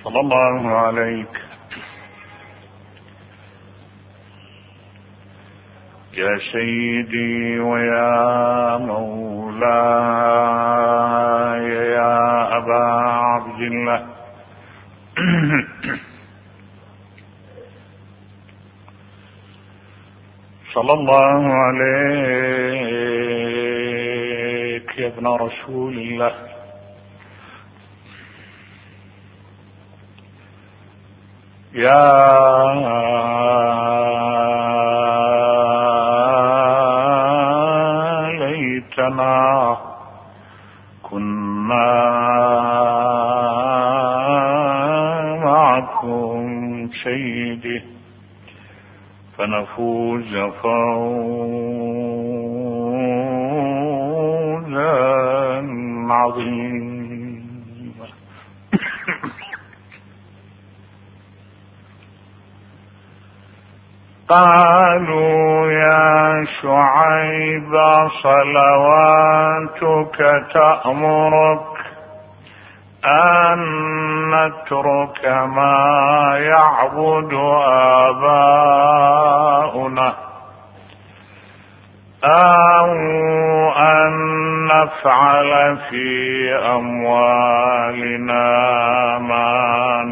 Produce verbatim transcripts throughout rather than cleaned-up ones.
صلى الله عليك يا سيدي ويا مولاي يا أبا عبد الله صلى الله عليك يا ابن رسول الله يا ليتنا كنا معكم سيدي فنفوز فوزا عظيما. قالوا يا شعيب صلواتك تأمرك أن نترك ما يعبد آباؤنا أو أن نفعل في أموالنا ما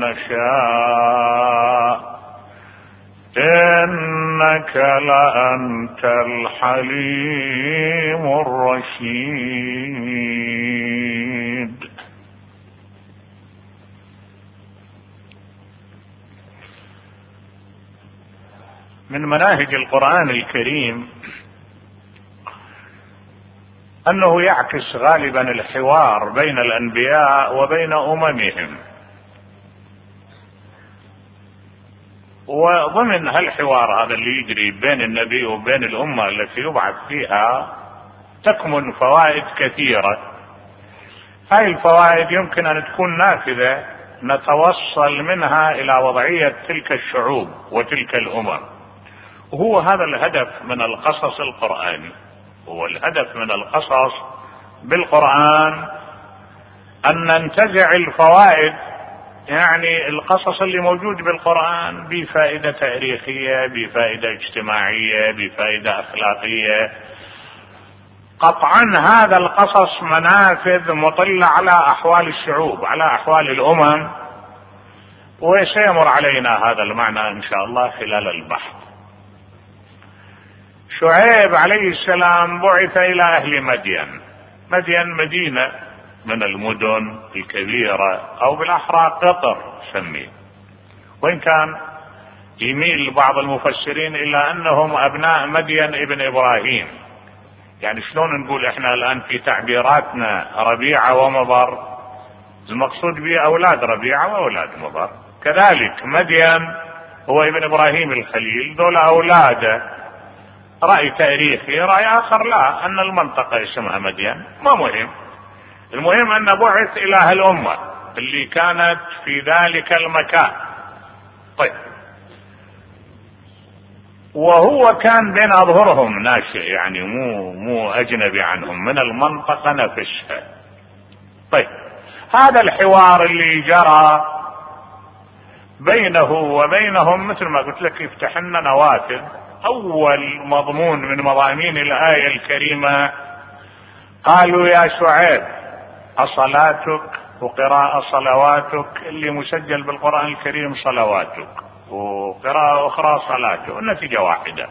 نشاء إنك لأنت الحليم الرشيد. من مناهج القرآن الكريم أنه يعكس غالبا الحوار بين الأنبياء وبين أممهم، وضمن هالحوار هذا اللي يجري بين النبي وبين الأمة التي يبعث فيها تكمن فوائد كثيرة. هاي الفوائد يمكن أن تكون نافذة نتوصل منها إلى وضعية تلك الشعوب وتلك الأمم، وهو هذا الهدف من القصص القرآني. هو الهدف من القصص بالقرآن أن ننتزع الفوائد، يعني القصص اللي موجود بالقرآن بفائدة تاريخية، بفائدة اجتماعية، بفائدة أخلاقية. قطعا هذا القصص منافذ مطلة على أحوال الشعوب، على أحوال الأمم، وسيمر علينا هذا المعنى إن شاء الله خلال البحث. شعيب عليه السلام بعث إلى أهل مدين. مدين مدينة من المدن الكبيرة، أو بالأحرى قطر سميه، وإن كان يميل بعض المفسرين إلى أنهم أبناء مدين ابن إبراهيم. يعني شلون نقول إحنا الآن في تعبيراتنا ربيعة ومضر، المقصود به أولاد ربيعة وأولاد مضر. كذلك مدين هو ابن إبراهيم الخليل، دول أولاده. رأي تاريخي، رأي آخر لا، أن المنطقة اسمها مدين، ما مهم. المهم أن بعث إلى هالأمة اللي كانت في ذلك المكان. طيب، وهو كان بين أظهرهم ناشئ، يعني مو مو أجنبي عنهم، من المنطقة نفسها. طيب، هذا الحوار اللي جرى بينه وبينهم مثل ما قلت لك يفتح لنا نوافذ. أول مضمون من مضامين الآية الكريمة قالوا يا شعيب أصلاتك، وقراءة صلواتك، اللي مسجل بالقرآن الكريم صلواتك، وقراءة أخرى صلاته، النتيجة واحدة.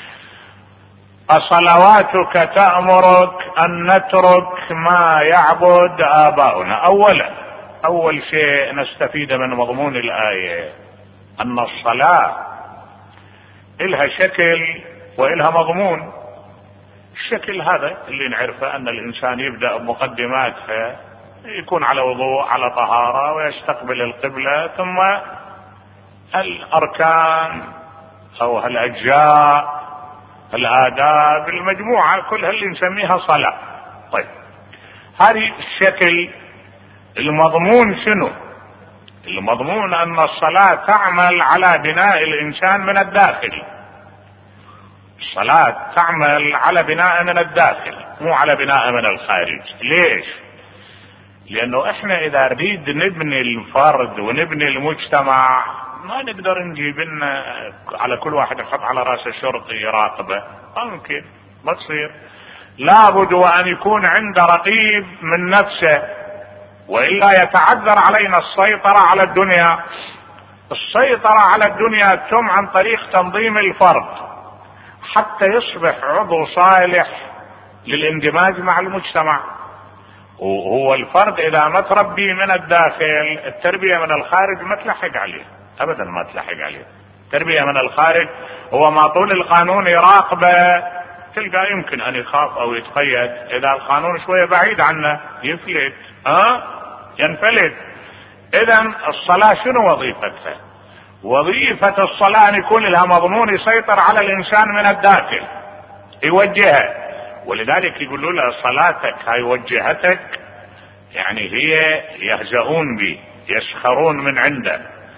أصلواتك تأمرك أن نترك ما يعبد آباؤنا. أولا أول شيء نستفيد من مضمون الآية أن الصلاة إلها شكل وإلها مضمون. الشكل هذا اللي نعرفه أن الإنسان يبدأ بمقدماتها، يكون على وضوء على طهارة ويستقبل القبلة، ثم الأركان أو الأجزاء الآداب المجموعة كلها اللي نسميها صلاة. طيب، هذه الشكل. المضمون شنو؟ المضمون أن الصلاة تعمل على بناء الإنسان من الداخل. الصلاة تعمل على بناء من الداخل، مو على بناء من الخارج. ليش؟ لانه احنا اذا نريد نبني الفرد ونبني المجتمع ما نقدر نجيب لنا على كل واحد نحط على راسه شرطي يراقبه، ما ممكن، ما تصير. لابد وان يكون عنده رقيب من نفسه، والا يتعذر علينا السيطرة على الدنيا. السيطرة على الدنيا تتم عن طريق تنظيم الفرد حتى يصبح عضو صالح للاندماج مع المجتمع. وهو الفرد اذا ما تربي من الداخل، التربية من الخارج ما تلحق عليه ابدا، ما تلحق عليه. التربية من الخارج هو ما طول القانون يراقبه تلقى يمكن ان يخاف او يتقيد، اذا القانون شوية بعيد عنه يفلت، ها أه؟ ينفلت. اذا الصلاة شنو وظيفتها؟ وظيفة الصلاة ان يكون لها مضمون يسيطر على الانسان من الداخل، يوجهه. ولذلك يقولوا له صلاتك هاي وجهتك، يعني هي يهزؤون به، يسخرون من عنده.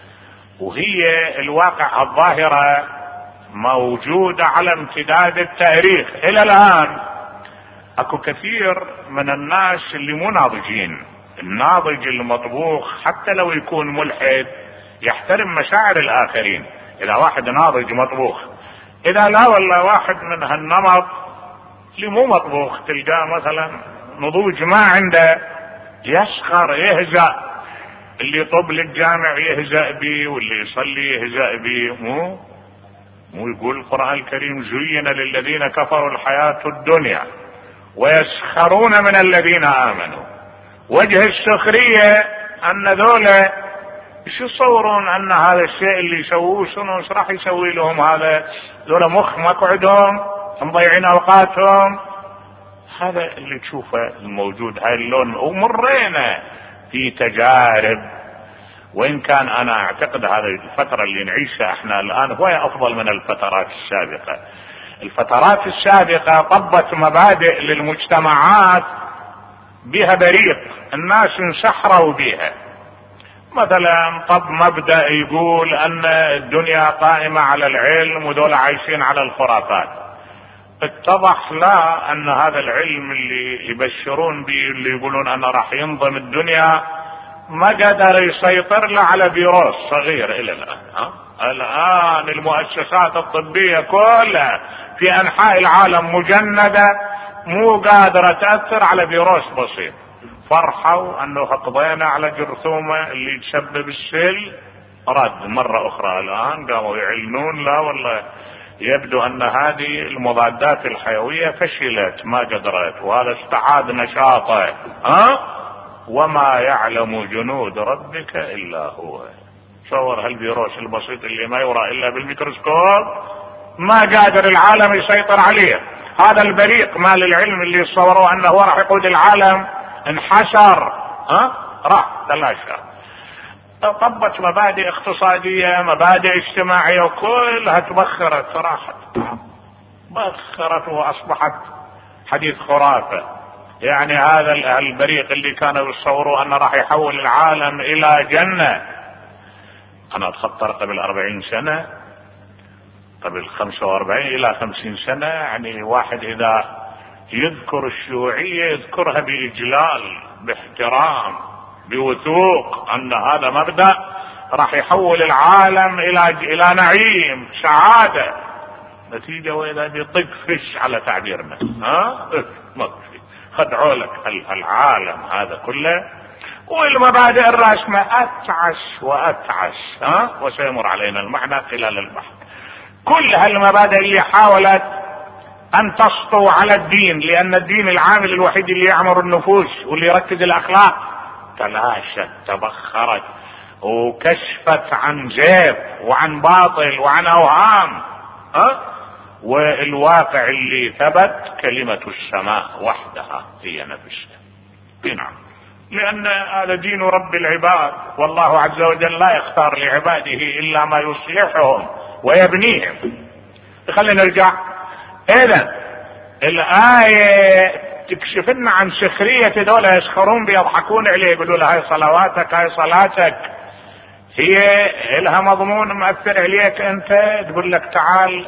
وهي الواقع الظاهرة موجودة على امتداد التاريخ الى الان. اكو كثير من الناس اللي مو ناضجين. الناضج المطبوخ حتى لو يكون ملحد يحترم مشاعر الاخرين. اذا واحد ناضج مطبوخ، اذا لا والله واحد من هالنمط اللي مو مطبوخ تلقاه مثلا نضوج ما عنده، يسخر يهزأ، اللي يطب للجامع يهزأ به، واللي يصلي يهزأ به. مو مو يقول القرآن الكريم زين للذين كفروا الحياة الدنيا ويسخرون من الذين آمنوا. وجه السخرية ان ذولا ايش يصورون ان هذا الشيء اللي يسووه شنو ايش راح يسوي لهم؟ هذا ذولا مخ مقعدهم مضيعين اوقاتهم. هذا اللي تشوفه الموجود هاي اللون. ومرينا في تجارب، وان كان انا اعتقد هذه الفترة اللي نعيشها احنا الان هو افضل من الفترات السابقة. الفترات السابقة طبت مبادئ للمجتمعات بها بريق، الناس انسحروا بها. مثلا طب مبدأ يقول ان الدنيا قائمة على العلم ودول عايشين على الخرافات. اتضح لا ان هذا العلم اللي يبشرون به، اللي يقولون انه راح ينظم الدنيا، ما قدر يسيطر له على فيروس صغير الى الان. ها؟ الان المؤسسات الطبية كلها في انحاء العالم مجندة، مو قادرة تأثر على فيروس بسيط. فرحوا انه قضينا على جرثومة اللي تسبب السل، رد مرة اخرى الان قاموا يعلنون لا والله يبدو ان هذه المضادات الحيوية فشلت ما قدرت، وهذا استعاد نشاطه. ها؟ وما يعلم جنود ربك الا هو. تصور هالفيروس البسيط اللي ما يرى الا بالميكروسكوب ما قادر العالم يسيطر عليه. هذا البريق مال العلم اللي صوروا انه هو راح يقود العالم انحسر، ها؟ راح تلاشى. طبت مبادئ اقتصادية، مبادئ اجتماعية، وكلها تبخرت، راحت بخرت واصبحت حديث خرافة. يعني هذا البريق اللي كانوا يصوروا انه راح يحول العالم الى جنة. انا اتخطر قبل اربعين سنة، قبل خمسة واربعين الى خمسين سنة، يعني واحد اذا يذكر الشيوعية يذكرها باجلال، باحترام، بوثوق، ان هذا مبدأ راح يحول العالم الى الى نعيم سعادة. نتيجة واذا بيطق فش على تعبيرنا، ها ما في خدعوا لك العالم هذا كله. والمبادئ الراسمة اتعس واتعس، ها وسيمر علينا المعنى خلال البحث. كل هالمبادئ اللي حاولت ان تسطو على الدين، لان الدين العامل الوحيد اللي يعمر النفوس واللي يركز الاخلاق، تلاشت تبخرت وكشفت عن زيف وعن باطل وعن اوهام. ها؟ والواقع اللي ثبت كلمة السماء وحدها هي نفسها. نعم، لان هذا دين رب العباد، والله عز وجل لا يختار لعباده الا ما يصلحهم ويبنيهم. خلينا نرجع. اذا الآية تكشف لنا عن سخرية دولة يسخرون بيضحكون عليه، يقولوا له هاي صلواتك هاي صلاتك، هي لها مضمون مؤثر عليك انت، تقول لك تعال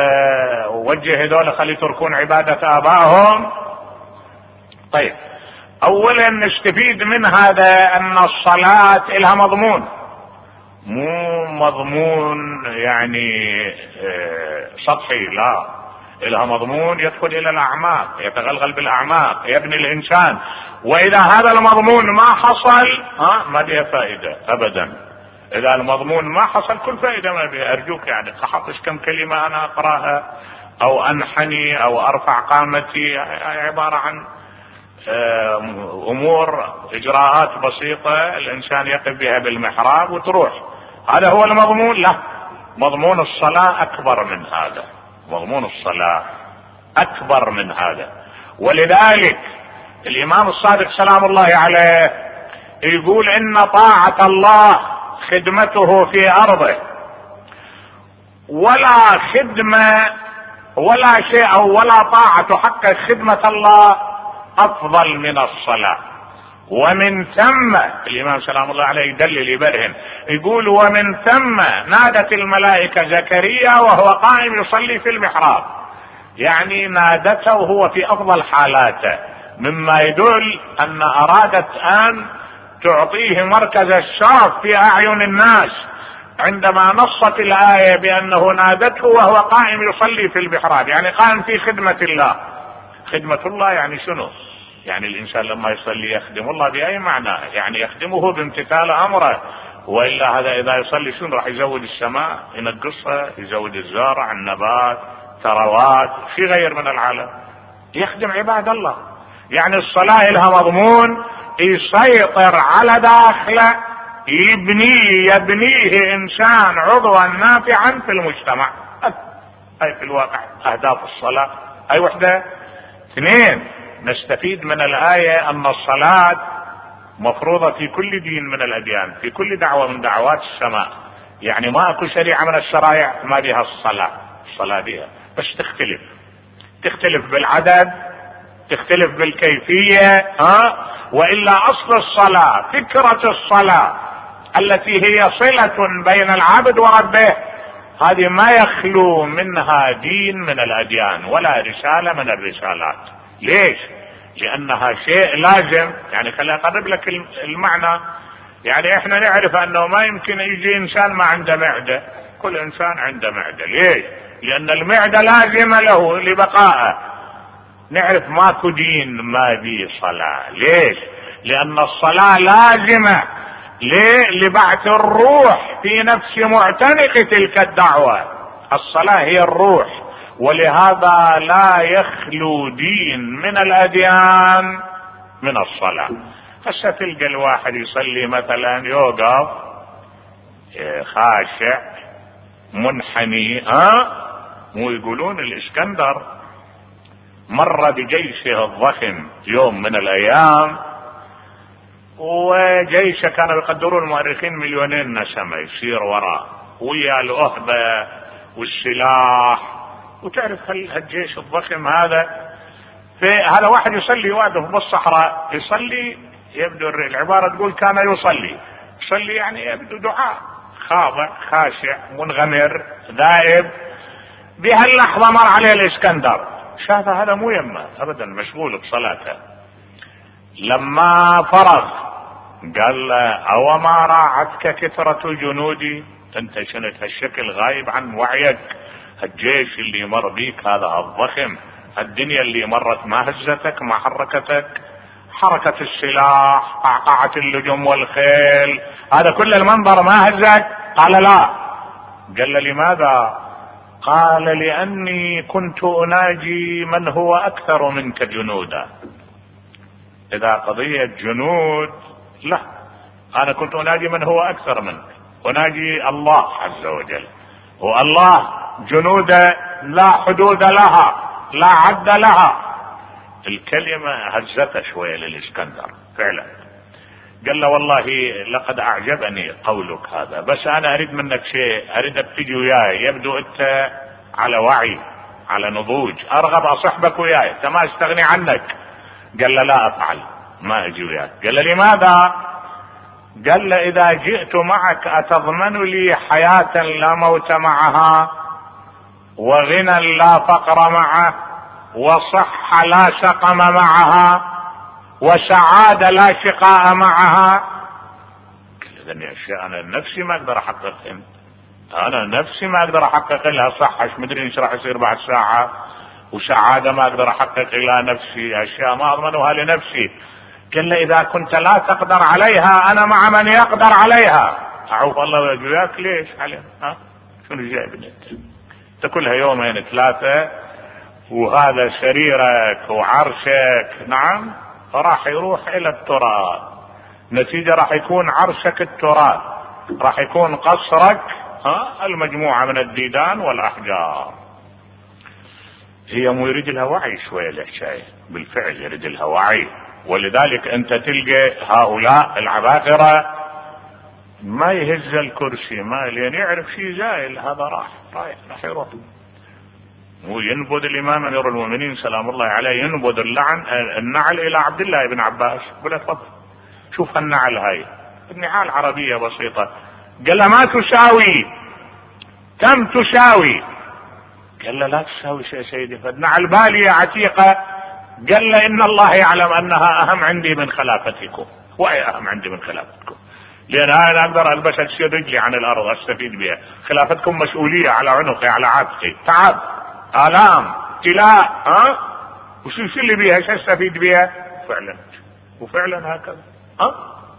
اه وجه هذول خلي يتركون عبادة آبائهم. طيب اولا نستفيد من هذا ان الصلاة لها مضمون، مو مضمون يعني سطحي، لا، لها مضمون يدخل الى الاعماق، يتغلغل بالاعماق، يبني الانسان. واذا هذا المضمون ما حصل ها ما بها فائدة ابدا. اذا المضمون ما حصل كل فائدة ما بها. ارجوك يعني احطش كم كلمة انا اقراها او انحني او ارفع قامتي، عبارة عن امور اجراءات بسيطة الانسان يقف بها بالمحراب وتروح. هذا هو المضمون؟ لا، مضمون الصلاة اكبر من هذا، مضمون الصلاة اكبر من هذا. ولذلك الامام الصادق سلام الله عليه يقول ان طاعة الله خدمته في ارضه، ولا خدمة ولا شيء ولا طاعة حق خدمة الله افضل من الصلاة. ومن ثم الامام سلام الله عليه يدلل يبرهن يقول ومن ثم نادت الملائكة زكريا وهو قائم يصلي في المحراب، يعني نادته وهو في افضل حالاته، مما يدل ان ارادت ان تعطيه مركز الشرف في اعين الناس عندما نصت الايه بانه نادته وهو قائم يصلي في المحراب، يعني قائم في خدمة الله. خدمة الله يعني شنو؟ يعني الانسان لما يصلي يخدم الله باي معنى؟ يعني يخدمه بامتثال امره، والا هذا اذا يصلي شنو راح يزود السماء ينقصها، يزود الزرع النبات ثروات في غير من العالم، يخدم عباد الله. يعني الصلاة لها مضمون يسيطر على داخله، يبنيه يبنيه انسان عضوا نافعا في المجتمع. هاي في الواقع اهداف الصلاة. هاي وحدة. اثنين، نستفيد من الآية ان الصلاة مفروضة في كل دين من الاديان، في كل دعوة من دعوات السماء. يعني ما اكو شريعة من الشرائع ما بها الصلاة، الصلاة بها بس تختلف، تختلف بالعدد، تختلف بالكيفية، ها وإلا أصل الصلاة فكرة الصلاة التي هي صلة بين العبد وربه، هذه ما يخلو منها دين من الأديان ولا رسالة من الرسالات. ليش؟ لأنها شيء لازم. يعني خليني أقرب لك المعنى. يعني احنا نعرف أنه ما يمكن يجي إنسان ما عنده معدة، كل إنسان عنده معدة. ليش؟ لأن المعدة لازمة له لبقائه. نعرف ماكو دين ما بيه صلاة. ليش؟ لأن الصلاة لازمة لبعث الروح في نفس معتنق تلك الدعوة. الصلاة هي الروح، ولهذا لا يخلو دين من الأديان من الصلاة. هسه تلقى الواحد يصلي مثلا يوقف خاشع منحني، ها مو يقولون الإسكندر مر بجيشه الضخم يوم من الايام، وجيشه كانوا يقدرون المؤرخين مليونين نسمة يصير وراء ويا الأهبة والسلاح. وتعرف هالجيش الضخم هذا، في هذا واحد يصلي واقف بالصحراء يصلي، يبدو العبارة تقول كان يصلي يصلي يعني يبدو دعاء، خاضع خاشع منغمر ذائب. بهاللحظة مر عليه الإسكندر، شاف هذا مو يمه ابدا، مشغول بصلاته. لما فرغ قال له او ما راعتك كثرة جنودي؟ انت شنت هالشكل غايب عن وعيك؟ الجيش اللي مر بيك هذا الضخم، الدنيا اللي مرت ما هزتك ما حركتك؟ حركة السلاح، قعقعة اللجم والخيل، هذا كل المنظر ما هزك؟ قال لا. قال له لماذا؟ قال لأني كنت أناجي من هو أكثر منك جنودا. إذا قضية جنود لا، أنا كنت أناجي من هو أكثر منك، أناجي الله عز وجل، والله جنوده لا حدود لها لا عد لها. الكلمة هزته شوية للإسكندر فعلا. قال له والله لقد أعجبني قولك هذا، بس أنا أريد منك شيء، أريدك تجي وياي، يبدو أنت على وعي على نضوج، أرغب أصحبك وياي، ما أستغني عنك. قال له لا أفعل، ما أجي وياك. قال له لماذا؟ قال له إذا جئت معك أتضمن لي حياة لا موت معها، وغنى لا فقر معه، وصحة لا سقم معها؟ وسعادة لا شقاء معها. هذه أشياء أنا نفسي ما أقدر أحققها، أنا نفسي ما أقدر أحقق لها صحة، مش مدري إيش راح يصير بعد ساعة، وسعادة ما أقدر أحقق لها نفسي، أشياء ما أضمنها لنفسي. قال إذا كنت لا تقدر عليها أنا مع من يقدر عليها. أعوذ الله وياك ليش عليها؟ ها شنو جايبني أنت؟ تاكلها يومين ثلاثة وهذا سريرك وعرشك، نعم، راح يروح إلى التراب. نتيجة راح يكون عرشك التراب، راح يكون قصرك ها المجموعة من الديدان والأحجار. هي مو يريد لها وعي شوية الحكاية، بالفعل يريد لها وعي. ولذلك أنت تلقى هؤلاء العباقرة ما يهز الكرسي، ما لين يعرف شيء زايل هذا راح رايح راح يروح. وينبذ الإمام أمير المؤمنين سلام الله عليه ينبذ اللعن النعل إلى عبد الله بن عباس، قال تفضل شوف النعل هاي النعال عربية بسيطة. قال له ما تساوي، كم تساوي؟ قال له لا تساوي شيء سيدي، فالنعل بالية عتيقة. قال له إن الله يعلم أنها أهم عندي من خلافتكم. وأي أهم عندي من خلافتكم؟ لأن أنا أقدر ألبسها تشيل رجلي عن الأرض أستفيد بها، خلافتكم مسؤولية على عنقي على عاتقي، تعب آلام ابتلاء، ها وشو شو اللي بيها؟ ايش استفيد بيها؟ فعلا وفعلا هكذا. ها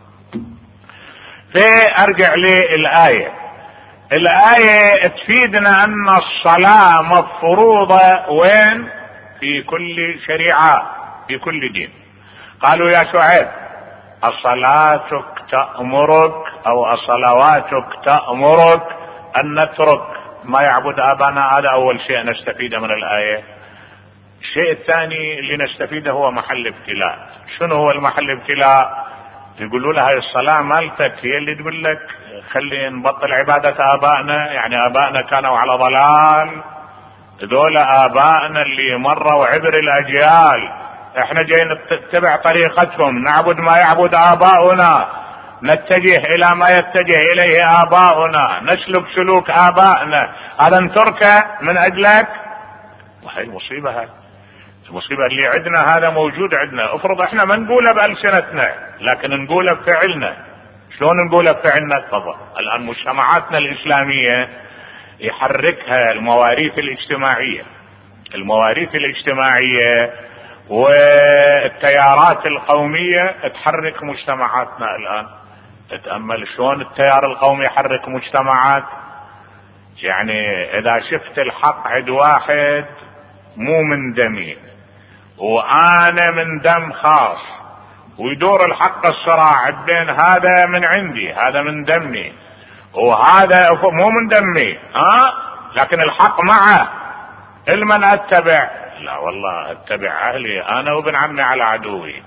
فارجع للآية. الآية تفيدنا أن الصلاة مفروضة وين؟ في كل شريعة، في كل دين. قالوا يا شعيب الصلاتك تأمرك أو الصلواتك تأمرك أن نترك ما يعبد آبانا. هذا أول شيء نستفيده من الآية. الشيء الثاني اللي نستفيده هو محل ابتلاء. شنو هو المحل ابتلاء؟ يقولوا لها الصلاة مالتك هي اللي تقول لك خلي نبطل عبادة آبائنا، يعني آبائنا كانوا على ضلال، ذول آبائنا اللي مروا عبر الأجيال، احنا جايين نتبع طريقتهم، نعبد ما يعبد آباؤنا، نتجه الى ما يتجه اليه آباؤنا، نسلك سلوك آبائنا، هذا نتركه من اجلك؟ وهي المصيبة، هاي المصيبة اللي عندنا، هذا موجود عندنا. افرض احنا ما نقوله بألسنتنا لكن نقوله بفعلنا. شلون نقوله بفعلنا؟ تفضل. الان مجتمعاتنا الاسلامية يحركها المواريث الاجتماعية، المواريث الاجتماعية والتيارات القومية تحرك مجتمعاتنا الآن. تتأمل شلون التيار القومي يحرك مجتمعات. يعني إذا شفت الحق عند واحد مو من دمي وأنا من دم خاص، ويدور الحق الصراع بين هذا من عندي هذا من دمي وهذا مو من دمي، ها لكن الحق معه، المن أتبع؟ لا والله اتبع اهلي انا وابن عمي على عدوي.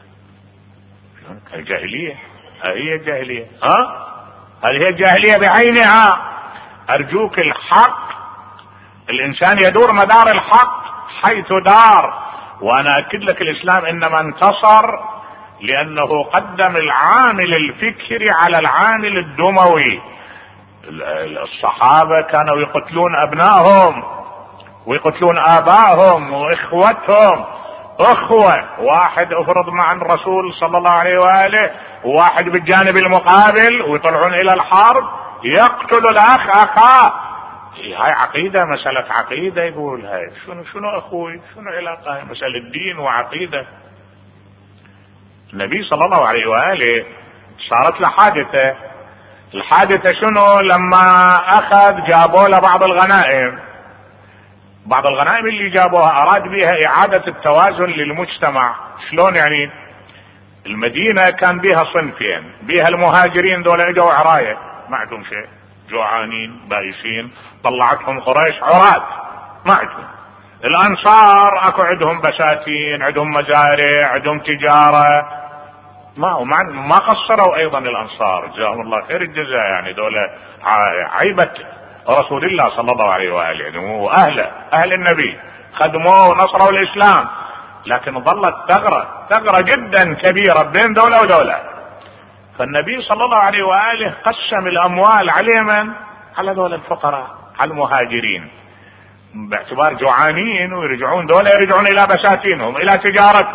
الجاهلية هي الجاهلية، ها هذه هي الجاهلية بعينها. ارجوك الحق، الانسان يدور مدار الحق حيث دار. وانا اكد لك الاسلام انما انتصر لانه قدم العامل الفكري على العامل الدموي. الصحابة كانوا يقتلون ابنائهم ويقتلون آبائهم وإخوتهم. أخوة واحد أفرض مع الرسول صلى الله عليه وآله، وواحد بالجانب المقابل، ويطلعون إلى الحرب يقتل الأخ أخاه. هاي عقيدة، مسألة عقيدة. يقول هاي شنو شنو أخوي، شنو علاقة؟ مسألة دين وعقيدة. النبي صلى الله عليه وآله صارت له حادثة. الحادثة شنو؟ لما أخذ جابوا له بعض الغنائم، بعض الغنائم اللي جابوها اراد بها اعادة التوازن للمجتمع. شلون يعني؟ المدينة كان بها صنفين، بها المهاجرين دول اجوا عراية ما عندهم شيء، جوعانين بائسين، طلعتهم قريش عراة ما عندهم. الانصار اكو عندهم بساتين، عندهم مزارع، عندهم تجارة، ما ما قصروا ايضا الانصار جزاهم الله خير الجزاء. يعني دول عيبة رسول الله صلى الله عليه وآله، يعني واهله اهل النبي خدموه ونصروا الاسلام، لكن ظلت ثغرة ثغرة جدا كبيرة بين دولة ودولة. فالنبي صلى الله عليه وآله قسم الاموال على من؟ على دول الفقراء، على المهاجرين، باعتبار جوعانين ويرجعون دولة يرجعون الى بساتينهم الى تجارتهم،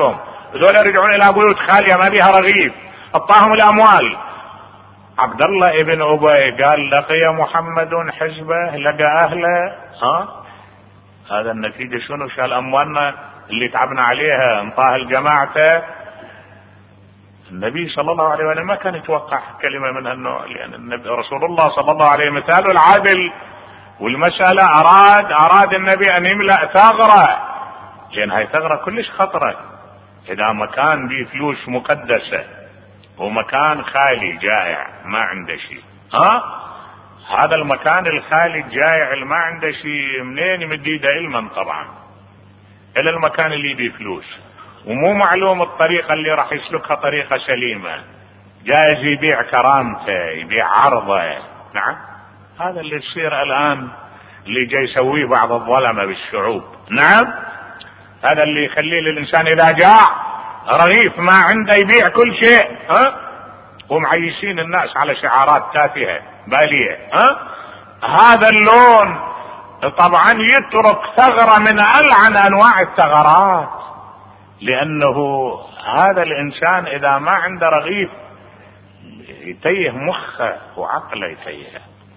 هذول يرجعون الى بيوت خاليه ما بها رغيف، اعطاهم الاموال. عبد الله ابن ابي قال لقي محمد حزبه لقى اهله. ها هذا النتيجه شنو؟ شال اموالنا اللي تعبنا عليها انطاها لجماعته. النبي صلى الله عليه وسلم ما كان يتوقع كلمه من هالنوع، لان النبي رسول الله صلى الله عليه وسلم مثاله العادل، والمساله اراد اراد النبي ان يملا ثغره، لان هاي ثغره كلش خطره. اذا مكان به فلوس مقدسه ومكان خالي جائع ما عنده شيء، ها هذا المكان الخالي الجائع اللي ما عنده شيء منين يمد ايده؟ علما طبعا الى المكان اللي بيه فلوس، ومو معلوم الطريقه اللي راح يسلكها طريقه سليمه، جايز يبيع كرامته يبيع عرضه. نعم هذا اللي يصير الان، اللي جاي يسويه بعض الظلمه بالشعوب. نعم هذا اللي يخليه للانسان اذا جاع رغيف ما عنده يبيع كل شيء، ها ومعيشين الناس على شعارات تافهه باليه. ها هذا اللون طبعا يترك ثغره من العن انواع الثغرات، لانه هذا الانسان اذا ما عنده رغيف يتيه مخه وعقله يتيه.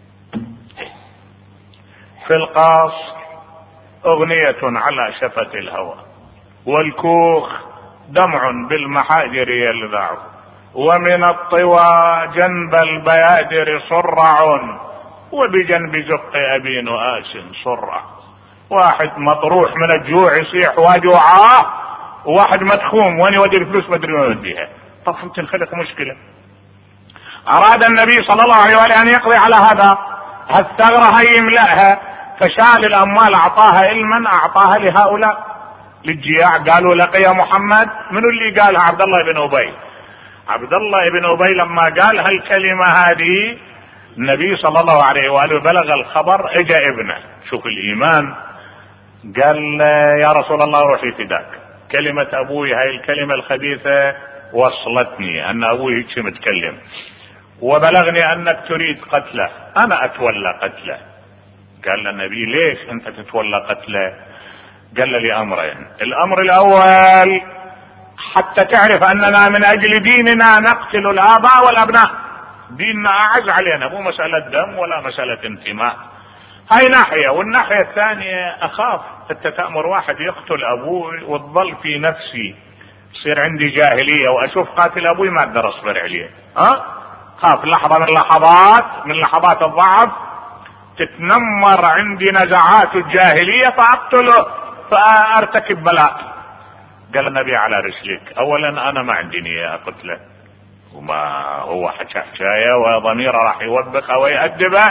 في القاص اغنية على شفة الهوى، والكوخ دمع بالمحاجر يلذع، ومن الطوى جنب البيادر صرع، وبجنب زق ابي نؤاس صرع. واحد مطروح من الجوع يصيح وجوعاه، وواحد مدخوم وين يودي الفلوس ما ادري وين يوديها. طب تنخلق مشكله. اراد النبي صلى الله عليه وآله ان يقضي على هذا هالثغره هي يملأها، فشال الاموال اعطاها علما اعطاها لهؤلاء للجياع. قالوا لقي محمد، منو اللي قالها؟ عبد الله بن ابي. عبد الله بن ابي لما قال هالكلمه هذه النبي صلى الله عليه واله بلغ الخبر، اجا ابنه شوف الايمان، قال يا رسول الله روحي فداك، كلمه ابوي هاي الكلمه الخبيثه وصلتني ان ابوي هيك متكلم، وبلغني انك تريد قتله، انا اتولى قتله. قال النبي ليش انت تتولى قتله؟ قال لي امرين، الامر الاول حتى تعرف اننا من اجل ديننا نقتل الاباء والابناء، ديننا اعز علينا، مو مسألة دم ولا مسألة انتماء. هاي ناحية. والناحية الثانية اخاف انت تأمر واحد يقتل ابوي وتظل في نفسي يصير عندي جاهلية واشوف قاتل ابوي ما اقدر اصبر عليه. ها خاف لحظة من لحظات من لحظات الضعف تتنمر عندي نزعات الجاهلية فاقتله فارتكب بلاء. قال النبي على رسلك، اولا انا ما عندي نية اقتله، وما هو حكى حكاية وضميره راح يوبخه ويأدبه،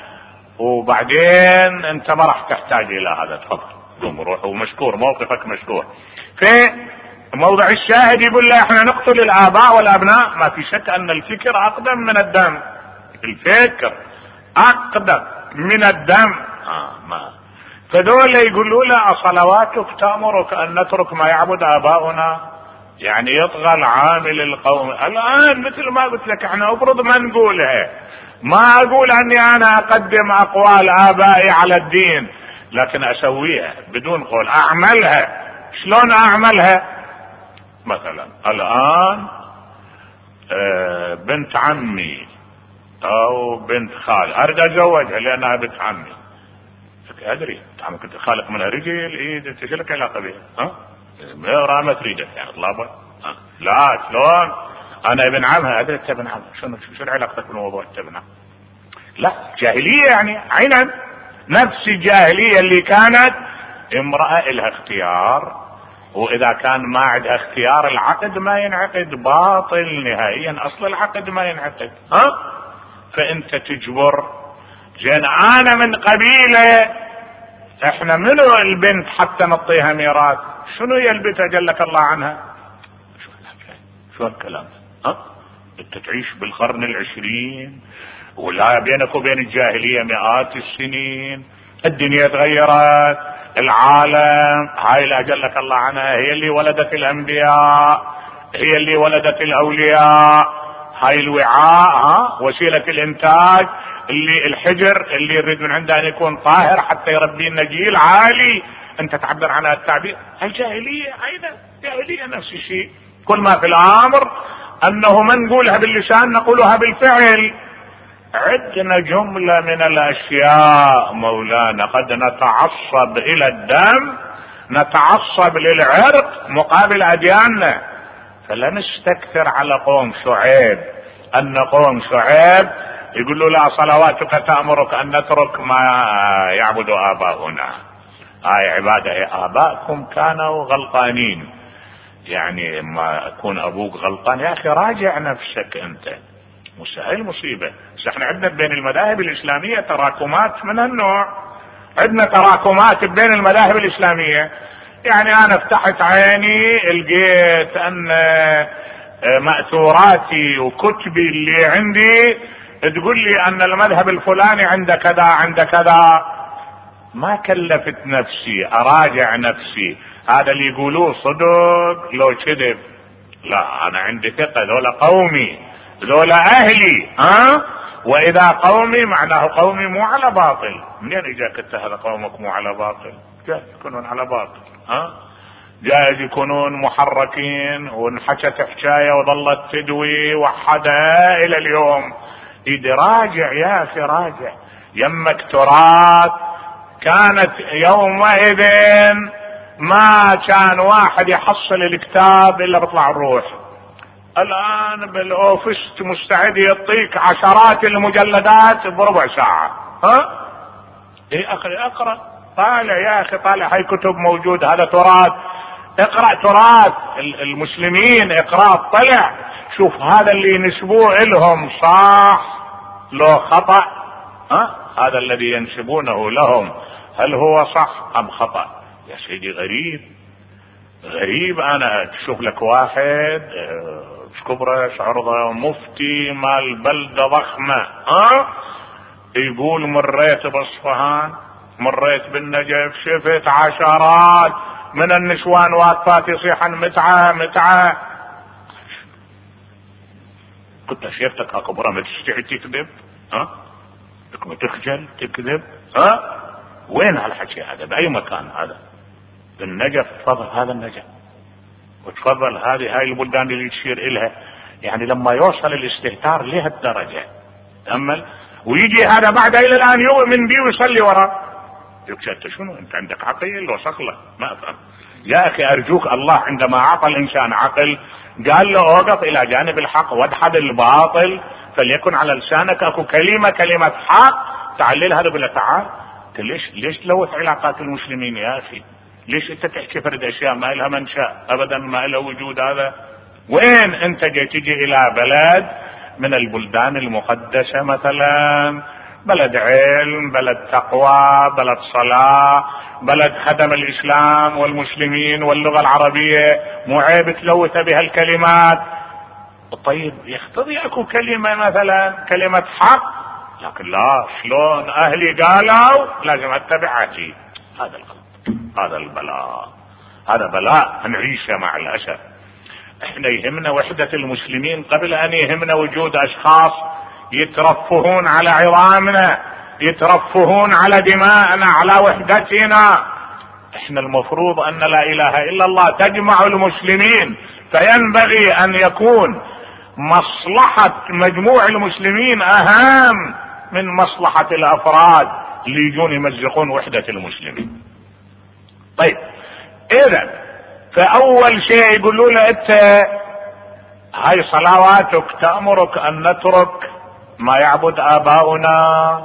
وبعدين انت ما راح تحتاج الى هذا، تفضل قوم روح ومشكور موقفك مشكور. في موضع الشاهد يقول له احنا نقتل الاباء والابناء، ما في شك ان الفكر اقدم من الدم، الفكر اقدم من الدم. آه ما فدول يقولوا له صلواتك تأمرك ان نترك ما يعبد اباؤنا، يعني يطغى العامل القوم. الان مثل ما قلت لك احنا افرض ما نقولها، ما اقول اني انا اقدم اقوال ابائي على الدين، لكن اسويها بدون قول، اعملها. شلون اعملها؟ مثلا الان آه بنت عمي او بنت خال اريد اتزوجها لانها بنت عمي، ادري عم كنت خالق منها رجل ايد، انت شو لك علاقه بها؟ ها مرأة ما تريدها يعني طلابة؟ ها لا شلون انا ابن عمها؟ ادري انت ابن عمها، شنو شو علاقتك بالموضوع انت ابن عمها؟ لا جاهليه يعني عينا، نفس الجاهليه اللي كانت امراه لها اختيار، واذا كان ما عندها اختيار العقد ما ينعقد، باطل نهائيا، اصل العقد ما ينعقد. ها فانت تجبر. زين انا من قبيله احنا منو البنت حتى نعطيها ميراث؟ شنو هي البنت جلك الله عنها؟ شو الحكايه؟ شو الكلام؟ ها انت تعيش بالقرن العشرين ولا بينك وبين الجاهليه مئات السنين، الدنيا تغيرت، العالم هاي اللي اجلك الله عنها هي اللي ولدت الانبياء، هي اللي ولدت الاولياء، هاي الوعاء ها وسيله الانتاج اللي الحجر اللي يريد من عنده ان يكون طاهر حتى يربي لنا جيل عالي، انت تعبر عنها التعبير. الجاهلية ايضا جاهلية نفس الشيء. كل ما في الامر انه ما نقولها باللسان نقولها بالفعل. عندنا جملة من الاشياء مولانا قد نتعصب الى الدم، نتعصب للعرق مقابل ادياننا. فلا نستكثر على قوم شعيب ان قوم شعيب يقول له لا صلواتك تأمرك ان نترك ما يعبد اباؤنا. هاي عبادة ابائكم كانوا غلطانين. يعني ما يكون ابوك غلطان يا اخي راجع نفسك انت. مستحيل مصيبة. بس احنا عندنا بين المذاهب الاسلامية تراكمات من النوع. عندنا تراكمات بين المذاهب الاسلامية. يعني انا فتحت عيني لقيت ان مأثوراتي وكتبي اللي عندي تقول لي ان المذهب الفلاني عند كذا عند كذا. ما كلفت نفسي اراجع نفسي هذا اللي يقولوه صدق لو كذب. لا انا عندي ثقة ذولا قومي ذولا اهلي. ها واذا قومي معناه قومي مو على باطل. منين اجاك انت هذا قومك مو على باطل؟ جايز يكونون على باطل. ها جايز يكونون محركين وانحكت حكاية وظلت تدوي وحدها الى اليوم. اذا راجع يا اخي راجع. يمك تراث كانت يومئذ ما كان واحد يحصل الكتاب الا بيطلع الروح. الان بالاوفست مستعد يعطيك عشرات المجلدات بربع ساعة. ها ايه اقرأ اقرأ طالع يا اخي طالع هاي كتب موجود. هذا تراث. اقرأ تراث المسلمين اقرأ طلع شوف هذا اللي ينسبوه لهم صح لو خطأ. ها هذا الذي ينسبونه لهم هل هو صح ام خطأ؟ يا سيدي غريب غريب. انا تشوف لك واحد كبرى عرضة مفتي مال بلدة ضخمة ها يقول مريت باصفهان مريت بالنجف شفت عشرات من النسوان واقفات يصيحن متعة متعة. قلت شيفتك اكبر ما تستحي تكذب؟ ها ما تخجل تكذب؟ ها وين هالحكي هذا؟ باي مكان هذا؟ بالنجف. تفضل هذا النجف وتفضل هذه هاي البلدان اللي تشير الها. يعني لما يوصل الاستهتار لهالدرجة تأمل. ويجي هذا بعد الى الان يؤمن بي ويصلي وراه. يقول شنو انت عندك عقل وصقلة؟ ما افهم يا اخي ارجوك. الله عندما اعطى الانسان عقل قال له اوقف الى جانب الحق وادحض الباطل فليكن على لسانك اكو كلمة كلمة حق تعلل هذا بلا تعال. ليش ليش تلوث علاقات المسلمين يا اخي؟ ليش انت تحكي فرد اشياء ما لها منشأ ابدا ما لها وجود؟ هذا وين انت جاي تجي الى بلد من البلدان المقدسة مثلا بلد علم بلد تقوى بلد صلاة بلد خدم الاسلام والمسلمين واللغة العربية مو عيب تلوث بها الكلمات. طيب يقتضي اكو كلمة مثلا كلمة حق لكن لا شلون اهلي قالوا لازم اتبعها. هذا الغلط هذا البلاء هذا بلاء نعيشه مع الاسف. احنا يهمنا وحدة المسلمين قبل ان يهمنا وجود اشخاص يترفهون على عظامنا يترفهون على دماءنا على وحدتنا. احنا المفروض ان لا اله الا الله تجمع المسلمين فينبغي ان يكون مصلحة مجموع المسلمين اهم من مصلحة الافراد اللي يجون يمزقون وحدة المسلمين. طيب اذا فاول شيء يقولوا له انت هاي صلواتك تأمرك ان نترك ما يعبد اباؤنا.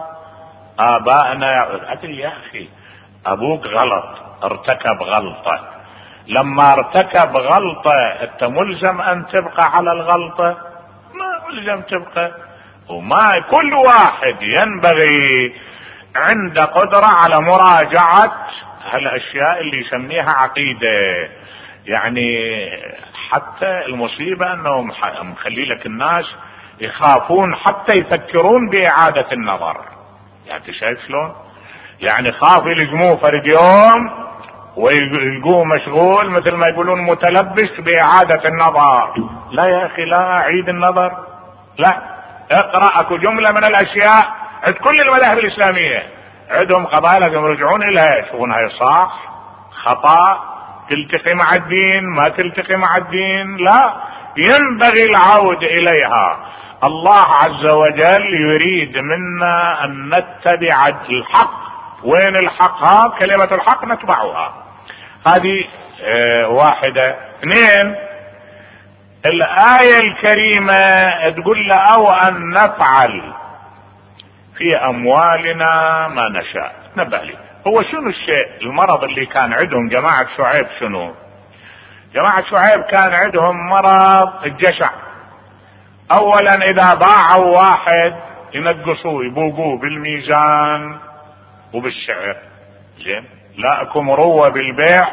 اباءنا يعبد. ادري يا اخي ابوك غلط ارتكب غلطة. لما ارتكب غلطة انت ملزم ان تبقى على الغلطة؟ ما ملزم تبقى. وما كل واحد ينبغي عنده قدرة على مراجعة هالاشياء اللي يسميها عقيدة. يعني حتى المصيبة انه مخلي لك الناس يخافون حتى يفكرون باعادة النظر. يعني شايف شلون؟ يعني خاف يلزموه فرد يوم ويلقوه مشغول مثل ما يقولون متلبس باعادة النظر. لا يا اخي لا اعيد النظر لا. اقرأ اكو جملة من الاشياء عند كل المذاهب الاسلامية عندهم قضايا لازم يرجعون الها يشوفون هاي صح خطأ تلتقي مع الدين ما تلتقي مع الدين، لا، ينبغي العود إليها. الله عز وجل يريد منا أن نتبع الحق. وين الحق؟ ها كلمة الحق نتبعها. هذه اه واحدة. اثنين، الآية الكريمة تقول له أو أن نفعل في أموالنا ما نشاء. نبه لي، هو شنو الشيء المرض اللي كان عندهم جماعة شعيب؟ شنو جماعة شعيب كان عندهم مرض الجشع. اولا اذا باعوا واحد ينقصوه يبوقوه بالميزان وبالشعر. زين، لا اكو مروة بالبيع.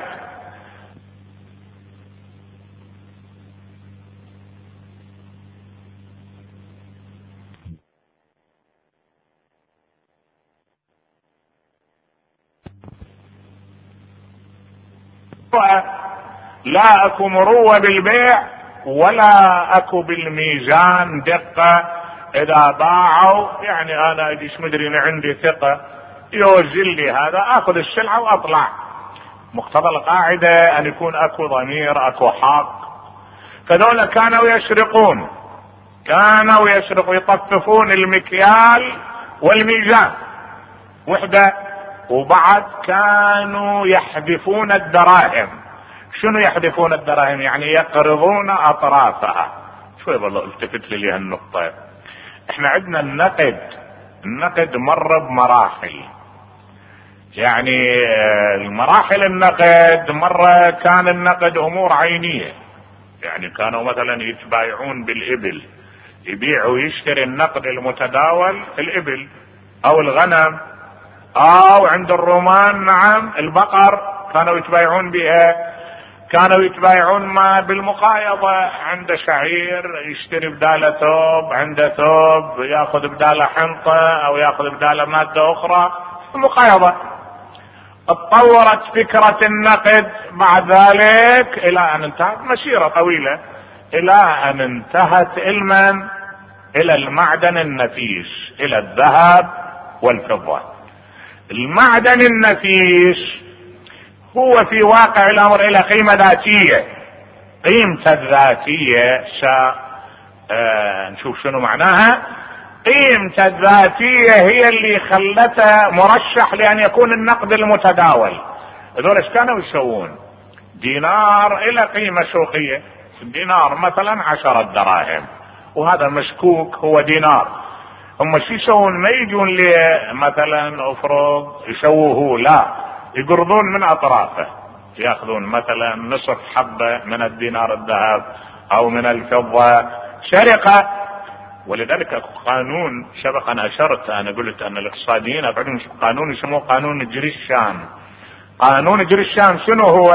لا اكو مروة بالبيع ولا اكو بالميزان دقة. اذا باعوا يعني انا ايش مدري ان عندي ثقة يوزن لي هذا، اخذ السلعة واطلع. مقتضى القاعدة ان يكون اكو ضمير، اكو حق. فذولا كانوا يسرقون، كانوا يسرقوا يطففون المكيال والميزان وحدة. وبعد كانوا يحذفون الدراهم. شنو يحذفون الدراهم؟ يعني يقرضون اطرافها. شوي والله التفت لي هالنقطة. احنا عندنا النقد، النقد مر بمراحل. يعني المراحل النقد مرة كان النقد امور عينية، يعني كانوا مثلا يتبايعون بالابل، يبيع ويشتري النقد المتداول الابل او الغنم، او عند الرومان نعم البقر كانوا يتبايعون بها. كانوا يتبايعون ما بالمقايضة، عنده شعير يشتري بداله ثوب، عنده ثوب ياخذ بداله حنطة او ياخذ بداله مادة اخرى، المقايضة. اتطورت فكرة النقد بعد ذلك الى ان انتهت مسيرة طويلة، الى ان انتهت علما الى المعدن النفيس، الى الذهب والفضة. المعدن النفيس هو في واقع الامر الى قيمة ذاتية. قيمته الذاتية سا آه نشوف شنو معناها. قيمته الذاتية هي اللي خلته مرشح لان يكون النقد المتداول. هذول ايش كانوا يسوون؟ دينار الى قيمة سوقية، الدينار مثلا عشرة دراهم، وهذا مشكوك هو دينار. هم شو يسوون؟ ما يجون لي مثلا افرض يسووه، لا، يقرضون من اطرافه، ياخذون مثلا نصف حبة من الدينار الذهب او من الفضة، سرقة. ولذلك قانون سبقا اشرت، انا قلت ان الاقتصاديين عندهم قانون يسموه قانون جريشان. قانون جريشان شنو هو؟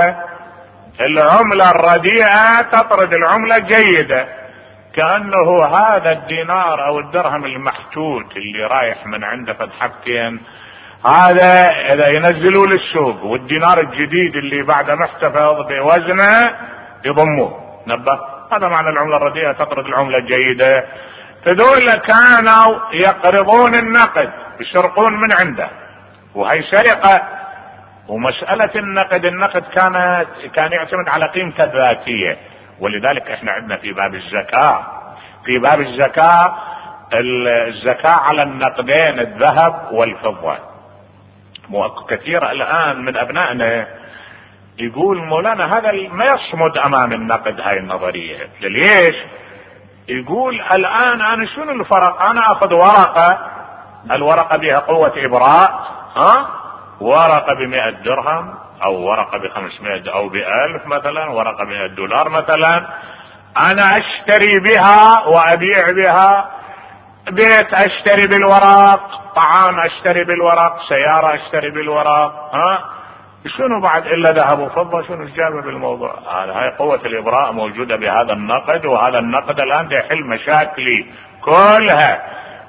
العملة الرديئة تطرد العملة الجيدة. كأنه هذا الدينار او الدرهم المحتوت اللي رايح من عنده فد حبتين، هذا اذا ينزلوا للسوق، والدينار الجديد اللي بعد محتفظ بوزنه يضموه. نبه، هذا معنى العملة الرديئة تطرد العملة الجيدة. فذول كانوا يقرضون النقد، يسرقون من عنده، وهي سرقة. ومسألة النقد، النقد كانت كان يعتمد على قيمته الذاتية. ولذلك احنا عندنا في باب الزكاة، في باب الزكاة الزكاة على النقدين الذهب والفضة. كثير الآن من أبنائنا يقول مولانا هذا ما يصمد أمام النقد، هاي النظرية. ليش؟ يقول الآن أنا شنو الفرق؟ أنا أخذ ورقة، الورقة بها قوة إبراء، ها، ورقة بمئة درهم أو ورقة بخمسمائة أو بألف مثلا، ورقة بمئة دولار مثلا، أنا أشتري بها وأبيع بها. بيت أشتري بالورق، طعام أشتري بالورق، سيارة أشتري بالورق، ها، شنو بعد إلا ذهب وفضة؟ شنو الجابة بالموضوع هذا؟ هاي قوة الإبراء موجودة بهذا النقد، وهذا النقد الآن يحل مشاكلي كلها.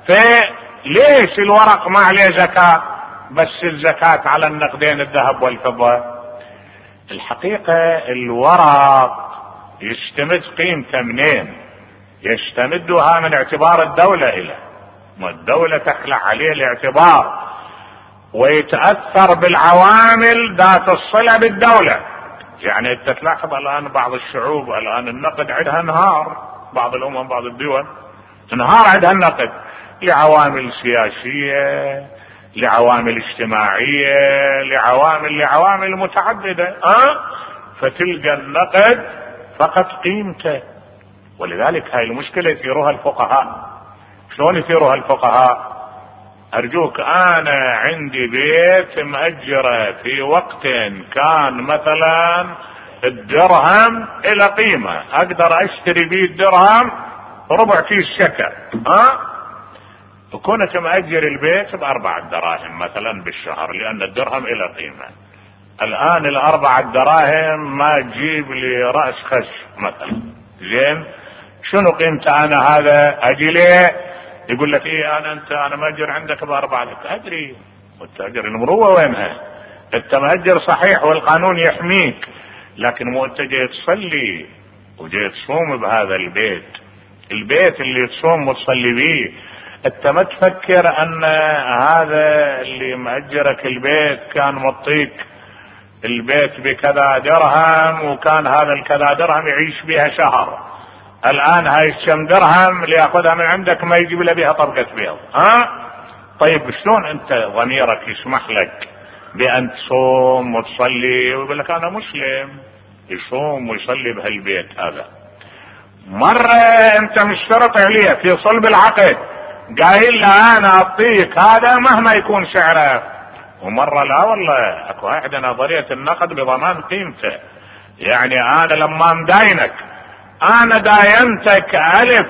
فليش الورق ما عليه زكاة بس الزكاة على النقدين الذهب والفضة؟ الحقيقة الورق يستمد قيمته منين؟ يستمدها من اعتبار الدولة إليه، ما الدولة تخلع عليه الاعتبار. ويتأثر بالعوامل ذات الصلة بالدولة. يعني انت تلاحظ الان بعض الشعوب الان النقد عندها انهار، بعض الامم بعض الدول انهار عندها النقد لعوامل سياسية، لعوامل اجتماعية، لعوامل لعوامل متعددة، أه؟ فتلقى النقد فقد قيمته. ولذلك هاي المشكلة يثيرها الفقهاء. شلون يثيرها الفقهاء؟ أرجوك، أنا عندي بيت مأجرة في وقت كان مثلا الدرهم إلى قيمة، أقدر أشتري بيه الدرهم ربع كيس شكر، ها؟ وكنت مأجر البيت بأربعة دراهم مثلا بالشهر لأن الدرهم إلى قيمة. الآن الأربعة دراهم ما تجيب لي رأس خش مثلا، زين؟ شنو قيمته أنا هذا؟ أجي ليه؟ يقول لك إيه أنا أنت أنا مأجر عندك بأربعة. أدري، والتأجر المروة وينها؟ أنت مأجر صحيح والقانون يحميك، لكن مو أنت جاي تصلي وجاي تصوم بهذا البيت، البيت اللي تصوم وتصلي بيه. انت ما تفكر ان هذا اللي مأجرك البيت كان مطيك البيت بكذا درهم، وكان هذا الكذا درهم يعيش بها شهر، الان هاي الكم درهم اللي ياخذها من عندك ما يجيب له بها طبقة بيض، ها؟ طيب شلون انت ضميرك يسمح لك بان تصوم وتصلي ويقول لك انا مسلم، يصوم ويصلي بهالبيت هذا؟ مرة انت مشترط عليه في صلب العقد، قايل له انا اعطيك هذا مهما يكون سعره، ومرة لا والله اكو عندنا نظرية النقد بضمان قيمته. يعني انا لما مداينك، انا داينتك الف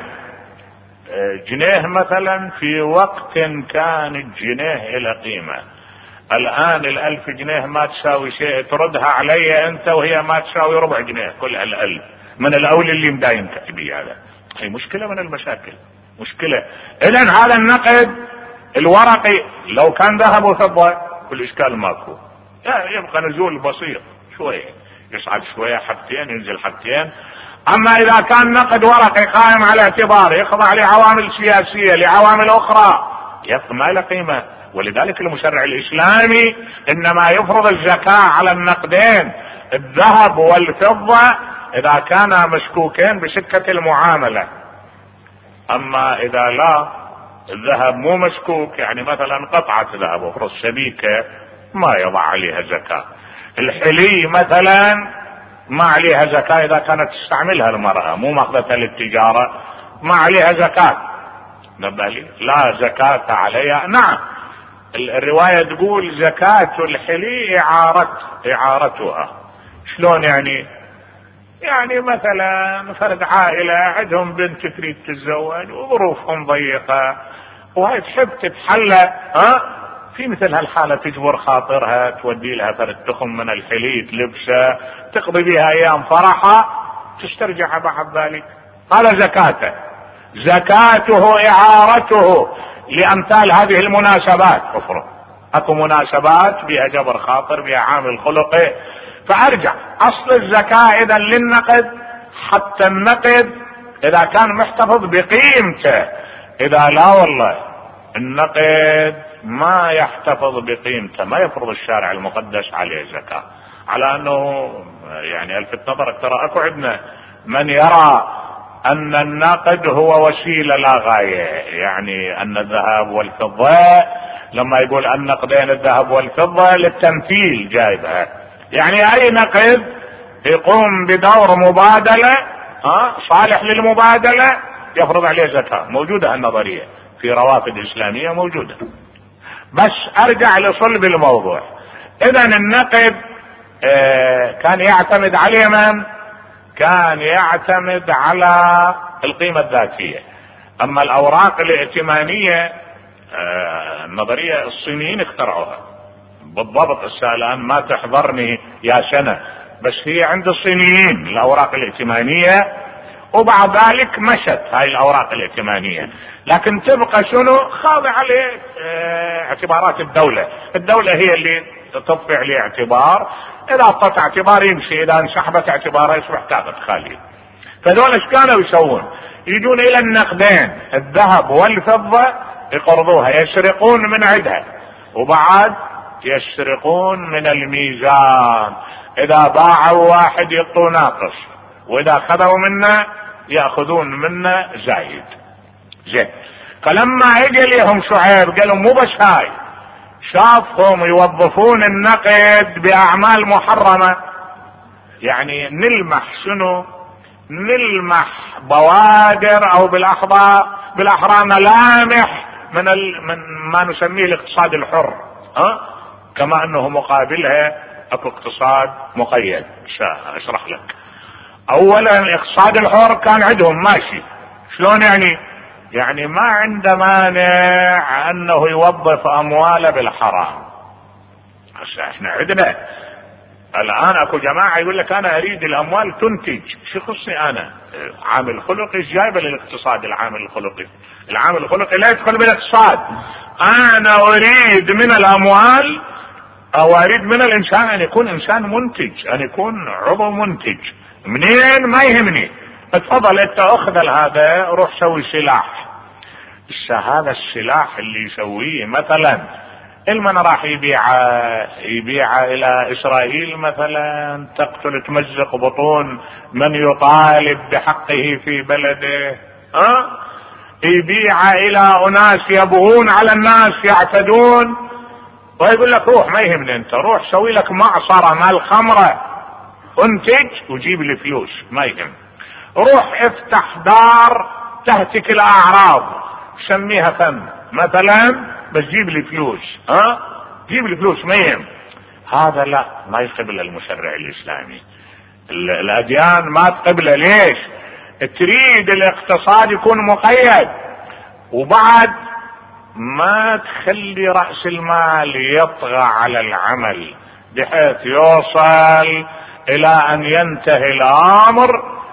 جنيه مثلا في وقت كان الجنيه الى قيمة، الان الالف جنيه ما تساوي شيء، تردها علي انت وهي ما تساوي ربع جنيه كل الالف من الاول اللي مداينك بيه. هذا هي مشكلة من المشاكل، مشكلة. اذا هذا النقد الورقي لو كان ذهب وفضة كل اشكال ماكو، يبقى نزول بسيط شوية، يصعد شوية حبتين ينزل حبتين. اما اذا كان نقد ورقي قائم على اعتبار يخضع لعوامل سياسية لعوامل اخرى يبقى ما له قيمة. ولذلك المشرع الاسلامي انما يفرض الزكاة على النقدين الذهب والفضة اذا كانا مشكوكين بسكة المعاملة. اما اذا لا الذهب مو مشكوك، يعني مثلا قطعة ذهب وفرص سبيكة ما يضع عليها زكاة. الحلي مثلا ما عليها زكاة اذا كانت تستعملها المرأة مو ماخذتها للتجارة، ما عليها زكاة، نبالي لا زكاة عليها. نعم الرواية تقول زكاة الحلي اعارت اعارتها. شلون يعني؟ يعني مثلا فرد عائلة عندهم بنت تريد تتزوج وظروفهم ضيقة وهي تحب تتحلى، ها؟ في مثل هالحالة تجبر خاطرها تودي لها فرد تخم من الحلي تلبسه تقضي بها ايام فرحة تسترجع بعد ذلك. هذا زكاته، زكاته اعارته لامثال هذه المناسبات. افرض اكو مناسبات بها جبر خاطر بها عامل خلقي، فارجع اصل الزكاة اذا للنقد، حتى النقد اذا كان محتفظ بقيمته. اذا لا والله النقد ما يحتفظ بقيمته ما يفرض الشارع المقدس عليه زكاة. على انه يعني الفت نظرك ترى اكو عندنا من يرى ان النقد هو وسيلة لا غاية، يعني ان الذهب والفضة لما يقول النقدين الذهب والفضة للتمثيل جايبها، يعني اي نقد يقوم بدور مبادلة ها صالح للمبادلة يفرض عليه زكاة. موجودة النظرية في روافد اسلامية موجودة. بس ارجع لصلب الموضوع. اذا النقد آه كان يعتمد عليه من؟ كان يعتمد على القيمة الذاتية. اما الاوراق الائتمانية آه النظرية الصينيين اخترعوها بالضبط، السؤال ما تحضرني يا سنة، بس هي عند الصينيين الاوراق الائتمانية، وبعد ذلك مشت هاي الاوراق الائتمانية، لكن تبقى شنو؟ خاضعة لاعتبارات الدولة. الدولة هي اللي تطفي عليه اعتبار، اذا اعطت اعتبار يمشي، اذا انسحبت اعتباره يصبح كافة خالية. فدول ايش كانوا يسوون؟ يجون الى النقدين الذهب والفضة يقرضوها يسرقون من عندها، وبعد يسرقون من الميزان، اذا باعوا واحد يعطوا ناقص، واذا اخذوا منا ياخذون منا زايد. زين، فلما اجى لهم شعيب قالوا مو بس هاي، شافهم يوظفون النقد باعمال محرمة. يعني نلمح شنو؟ نلمح بوادر او بالاحرى بالاحرى ملامح من, ال... من ما نسميه الاقتصاد الحر، ها؟ كما انه مقابلها اكو اقتصاد مقيد. اشرح لك. اولا الاقتصاد الحر كان عندهم ماشي، شلون يعني؟ يعني ما عنده مانع انه يوظف امواله بالحرام. هسه احنا عندنا الان اكو جماعه يقول لك انا اريد الاموال تنتج، شو خصني انا؟ عامل خلقي جايبه للاقتصاد. العامل الخلقي العامل الخلقي لا يدخل بالاقتصاد. انا اريد من الاموال او اريد من الانسان ان يكون انسان منتج، ان يكون عضو منتج. منين ما يهمني، اتفضل انت اخذ هذا روح سوي سلاح. بس هذا السلاح اللي يسويه مثلا المن راح يبيعه يبيعه الى اسرائيل مثلا، تقتل تمزق بطون من يطالب بحقه في بلده، ها؟ يبيعه الى اناس يبغون على الناس يعتدون، ويقول لك روح ما يهمني انت، روح سوي لك معصرة مال خمرة انتج وجيب لي فلوس ما يهم. روح افتح دار تهتك الاعراض سميها فن مثلا، بس جيب لي فلوس، ها؟ جيب لي فلوس ما يهم. هذا لا، ما يقبل المشرع الاسلامي. الاديان ما تقبله. ليش؟ تريد الاقتصاد يكون مقيد، وبعد ما تخلي رأس المال يطغى على العمل بحيث يوصل الى ان ينتهي الامر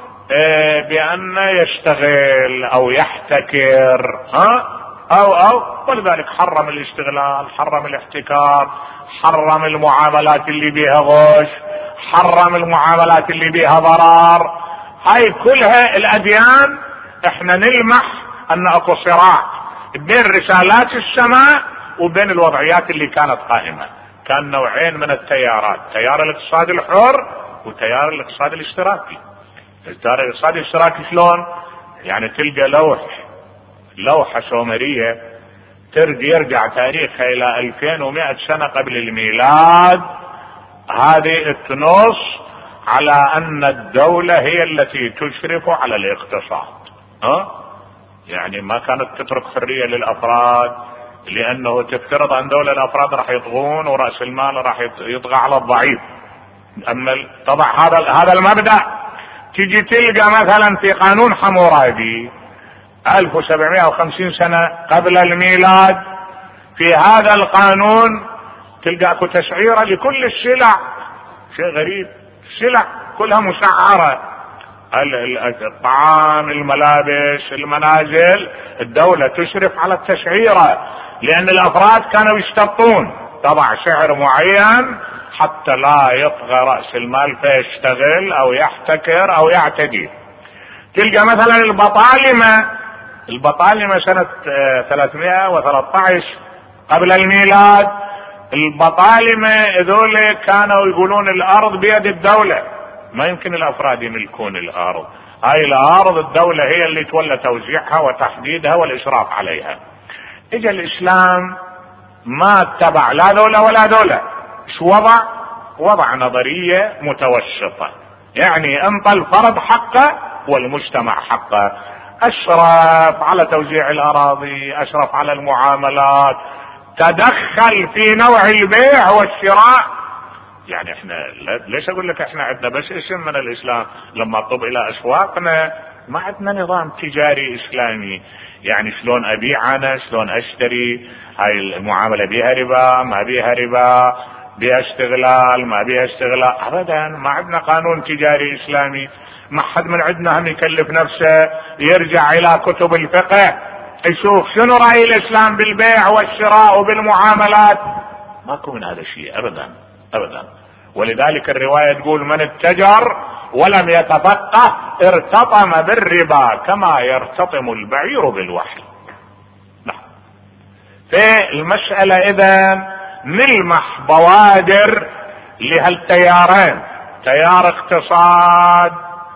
بان يشتغل او يحتكر، ها؟ او او ولذلك حرم الاستغلال، حرم الاحتكار، حرم المعاملات اللي بيها غش، حرم المعاملات اللي بيها ضرر. هاي كلها الاديان احنا نلمح ان اكو صراع بين رسالات السماء وبين الوضعيات اللي كانت قائمة. كان نوعين من التيارات، تيار الاقتصاد الحر وتيار الاقتصاد الاشتراكي. التيار الاقتصادي الاشتراكي شلون؟ يعني تلقى لوح لوحة سومرية يرجع تاريخها الى ألفين ومئة سنة قبل الميلاد، هذه تنص على ان الدولة هي التي تشرف على الاقتصاد، ها؟ يعني ما كانت تترك حرية للافراد، لانه تفترض ان دولة الافراد راح يطغون ورأس المال راح يطغى على الضعيف. اما طبعا هذا هذا المبدأ تيجي تلقى مثلا في قانون حمورابي ألف وسبعمائة وخمسين سنة قبل الميلاد، في هذا القانون تلقى اكو تسعيرة لكل السلع. شيء غريب، السلع كلها مسعرة، الطعام، الملابس، المنازل، الدولة تشرف على التسعيرة، لأن الأفراد كانوا يشترطون طبعا سعر معين حتى لا يطغى رأس المال فيشتغل أو يحتكر أو يعتدي. تلقى مثلا البطالمة البطالمة سنة ثلاثمائة وثلاثة عشر قبل الميلاد، البطالمة هذول كانوا يقولون الأرض بيد الدولة، ما يمكن الافراد يملكون الارض، هاي الارض الدولة هي اللي تولى توزيعها وتحديدها والاشراف عليها. اجى الاسلام ما اتبع لا دولة ولا دولة، شو وضع؟ وضع نظرية متوسطة، يعني انطى الفرد حقه والمجتمع حقه، اشرف على توزيع الاراضي، اشرف على المعاملات، تدخل في نوع البيع والشراء. يعني احنا ليش اقول لك احنا عندنا بس اسم من الاسلام، لما طب الى اسواقنا ما عندنا نظام تجاري اسلامي. يعني شلون ابيع انا، شلون اشتري، هاي المعاملة بيها ربا ما بيها ربا، بيها استغلال ما بيها استغلال، ابدا ما عندنا قانون تجاري اسلامي. ما حد من عندنا هم يكلف نفسه يرجع الى كتب الفقه يشوف شنو رأي الاسلام بالبيع والشراء وبالمعاملات. ماكو من هذا الشيء ابدا ابدا. ولذلك الرواية تقول من اتجر ولم يتفقه ارتطم بالربا كما يرتطم البعير بالوحل. نعم. في المسألة اذا نلمح بوادر لهالتيارين، تيار اقتصاد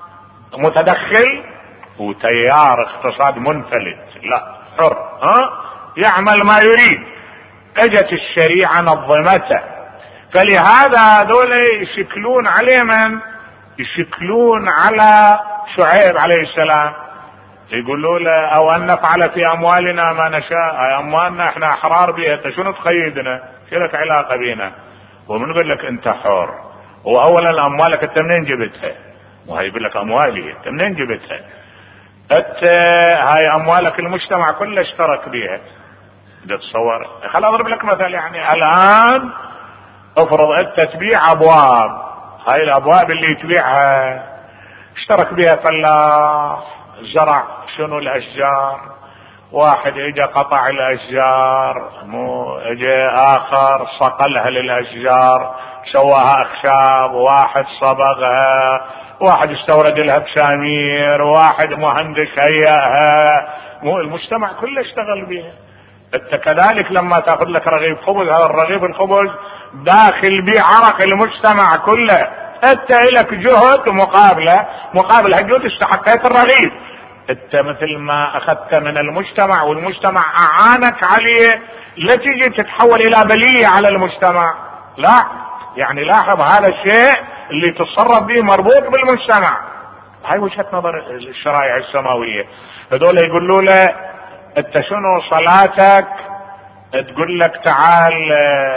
متدخل وتيار اقتصاد منفلت لا حر، ها يعمل ما يريد. اجت الشريعة نظمته، فلهذا هذول يشكلون عليه من يشكلون على شعيب عليه السلام، يقولوا له او ان نفعل في اموالنا ما نشاء، اموالنا احنا احرار بها، انت شنو تقيدنا؟ شو لك علاقه بينا؟ ومنقول لك انت حر، واولا اموالك انت منين جبتها؟ وهي يقول لك اموالي انت منين جبتها؟ انت هاي اموالك المجتمع كله اشترك بها. تتصور؟ خل اضرب لك مثل، يعني الان افرض انت تبيع ابواب، هاي الابواب اللي تبيعها اشترك بها فلاح، زرع شنو الاشجار، واحد اجا قطع الاشجار، مو اجا اخر صقلها للاشجار سواها اخشاب، واحد صبغها، واحد استورد لها بشامير، واحد مهندس هيئها، مو المجتمع كله اشتغل بها. انت كذلك لما تاخذ لك رغيف خبز، هذا الرغيف الخبز داخل به عرق المجتمع كله، انت لك جهد مقابله، مقابل هالجهد استحقيت الرغيف. انت مثل ما اخذت من المجتمع والمجتمع اعانك عليه، لا تيجي تتحول الى بلية على المجتمع، لا. يعني لاحظ هذا الشيء اللي تتصرف به مربوط بالمجتمع. هاي وجهة نظر الشرائع السماوية. هذول يقولوا له انت شنو صلاتك تقول لك تعال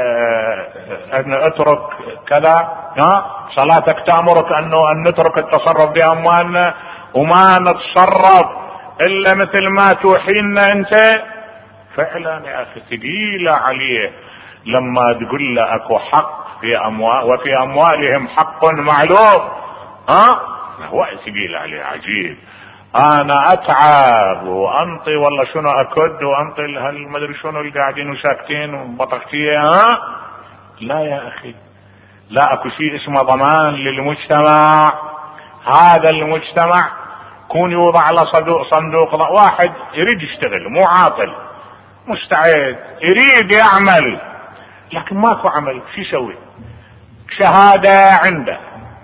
ان اترك كذا، ها صلاتك تأمرك انه ان نترك التصرف باموالنا وما نتصرف الا مثل ما توحينا انت. فعلا يا اخي ثقيلة عليه لما تقول له اكو حق في اموال وفي اموالهم حق معلوم، ها هو ثقيل عليه عجيب. انا اتعب وانطي والله شنو اكد وانطي هالمدري شنو اللي قاعدين وساكتين وبطقتيه، ها لا يا اخي، لا اكو شيء اسمه ضمان للمجتمع. هذا المجتمع كون يوضع على صندوق صندوق واحد يريد يشتغل مو عاطل مستعد يريد يعمل، لكن ماكو عمل، شو يسوي؟ شهادة عنده،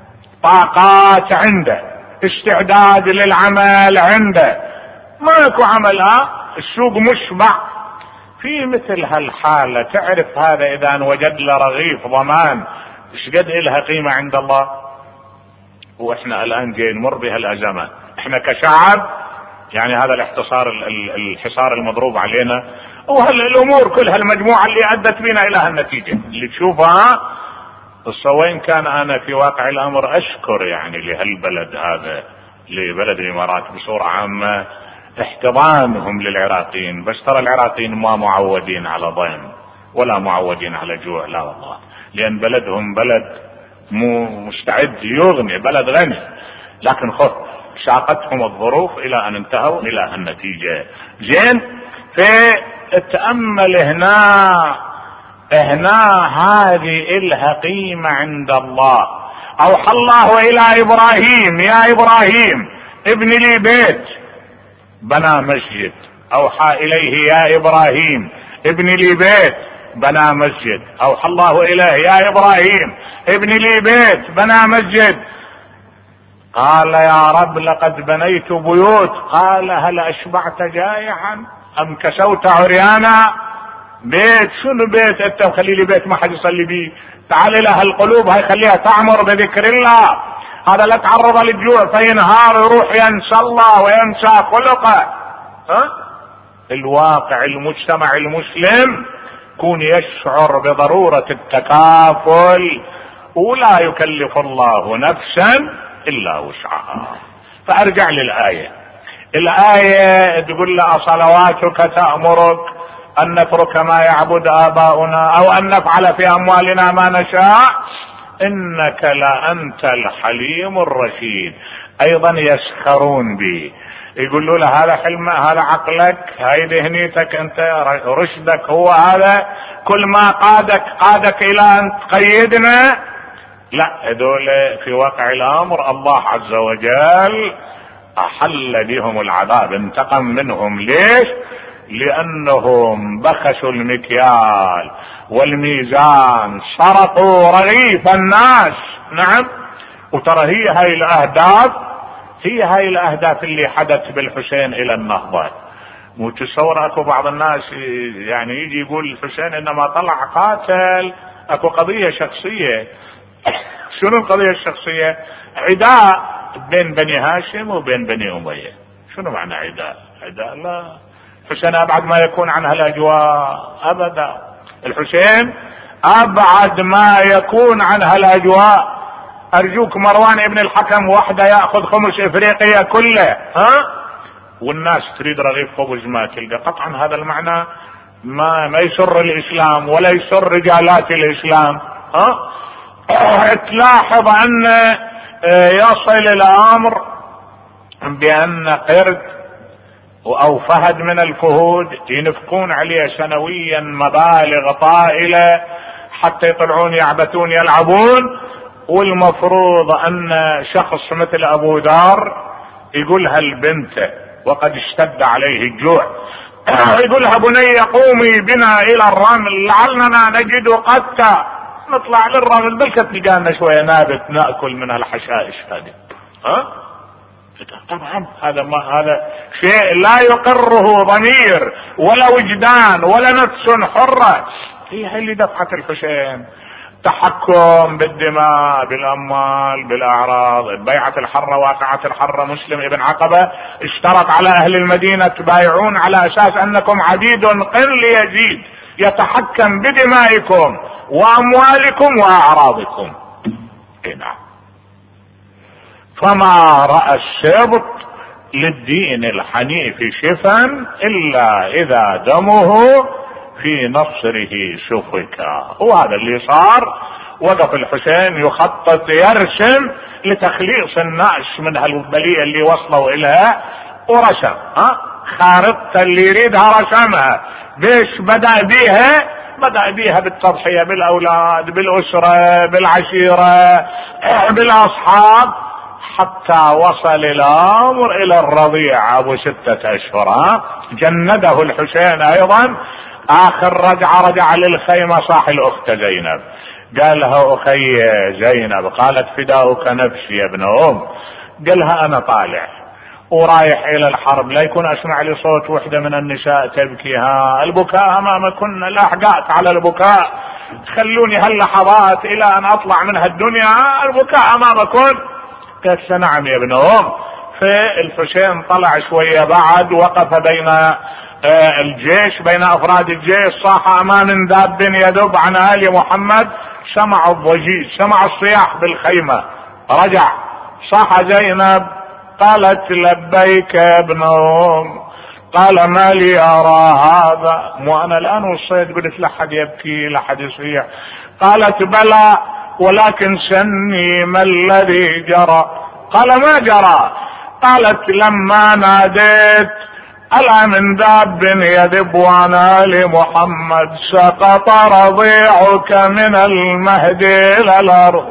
طاقات عنده، استعداد للعمل عنده، ماكو عمل، ها السوق مشبع. في مثل هالحالة تعرف هذا اذا وجد له رغيف ضمان ايش قد لها قيمة عند الله. واحنا الان جاي نمر بهالازمات احنا كشعب، يعني هذا الاحتصار الحصار المضروب علينا وهالامور كلها المجموعة اللي ادت بنا الى هالنتيجة اللي تشوفها. وين كان انا في واقع الامر اشكر يعني لهالبلد هذا، لبلد الامارات بصورة عامة، احتضانهم للعراقيين. بس ترى العراقيين ما معودين على ضيم ولا معودين على جوع، لا والله، لان بلدهم بلد مو مستعد يغني، بلد غني، لكن خذ شاقتهم الظروف الى ان انتهوا الى النتيجة. زين، فتأمل هنا هنا هذه إلها قيمة عند الله. أوحى الله إلى إبراهيم يا إبراهيم ابن لي بيت، بنى مسجد. أوحى إليه يا إبراهيم ابن لي بيت، بنى مسجد. أوحى الله إليه يا إبراهيم ابن لي بيت، بنى مسجد. قال يا رب لقد بنيت بيوت. قال هل أشبعت جائعا أم كسوت عريانا؟ بيت شنو بيت انت مخلي لي بيت ما حد يصلي بيه؟ تعال لها القلوب هاي خليها تعمر بذكر الله. هذا لا تعرض للجوع فينهار يروح ينسى الله وينسى خلقه. ها الواقع المجتمع المسلم كون يشعر بضرورة التكافل، ولا يكلف الله نفسا الا وسعها. فارجع للآية. الآية تقول له صلواتك تأمرك ان نترك ما يعبد آباؤنا او ان نفعل في اموالنا ما نشاء انك لانت الحليم الرشيد. ايضا يسخرون به، يقولوا له هذا حلم، هذا عقلك، هاي ذهنيتك انت، رشدك هو هذا، كل ما قادك قادك الى ان تقيدنا. لا، هذول في واقع الامر الله عز وجل احل بهم العذاب، انتقم منهم. ليش؟ لأنهم بخسوا المكيال والميزان، سرقوا رغيف الناس. نعم، وترى هي هاي الأهداف، هي هاي الأهداف اللي حدث بالحسين إلى النهضة. مو تصور اكو بعض الناس يعني يجي يقول الحسين انما طلع قاتل، اكو قضية شخصية. شنو القضية الشخصية؟ عداء بين بني هاشم وبين بني أمية. شنو معنى عداء؟ عداء لا، الحسين ابعد ما يكون عن هالاجواء ابدا. الحسين ابعد ما يكون عن هالاجواء. ارجوك مروان ابن الحكم وحده ياخذ خمس افريقيا كله، ها، والناس تريد رغيف خبز ما تلقى. قطعا هذا المعنى ما ما يسر الاسلام ولا يسر رجالات الاسلام. ها، تلاحظ ان يصل الامر بان قرد او فهد من الفهود ينفقون عليه سنويا مبالغ طائلة حتى يطلعون يعبثون يلعبون، والمفروض ان شخص مثل ابو ذر يقولها لبنته وقد اشتد عليه الجوع، يقولها بني قومي بنا الى الرمل لعلنا نجد قتا، نطلع للرمل بلكت تلقانا شوية نابت ناكل من الحشائش هذه. ها، طبعا هذا ما هذا شيء لا يقره ضمير ولا وجدان ولا نفس حرة. هي اللي دفعت الحسين تحكم بالدماء بالاموال بالاعراض. بيعة الحرة، واقعة الحرة، مسلم ابن عقبة اشترط على اهل المدينة تبايعون على اساس انكم عبيد قل ليزيد يتحكم بدمائكم واموالكم واعراضكم. نعم، فما رأى السبط للدين الحنيف شفا الا اذا دمه في نصره سفكا. هو هذا اللي صار. وقف الحسين يخطط يرسم لتخليص الناس من هالبلية اللي وصلوا اليها، ورسم ها خارطة اللي يريدها رسمها. بيش بدأ بيها؟ بدأ بيها بالتضحية بالاولاد بالاسرة بالعشيرة بالاصحاب، حتى وصل الامر الى الرضيع ابو ستة اشهر. جنده الحسين ايضا. اخر رجعة رجع للخيمة صاح الاخت زينب، قال لها اخي زينب، قالت فداؤك نفسي يا ابن ام. قال لها انا طالع ورايح الى الحرب، لا يكون اسمع لي صوت وحدة من النساء تبكي. ها البكاء امامكن لا حقات على البكاء، خلوني هاللحظات الى ان اطلع من هالدنيا، البكاء امامكن. قالت نعم يا ابن ام. فالحسين طلع شوية بعد، وقف بين الجيش بين افراد الجيش، صاح امام داب يدب عن ال محمد. سمع الضجيج، سمع الصياح بالخيمة، رجع صاح زينب، قالت لبيك يا ابن ام. قال ما لي ارى هذا، مو انا الان وصيت قلت لحد يبكي لحد يصيح. قالت بلى ولكن سني ما الذي جرى. قال ما جرى. قالت لما ناديت ألا من داب يدب وانا لمحمد سقط رضيعك من المهد الى الارض.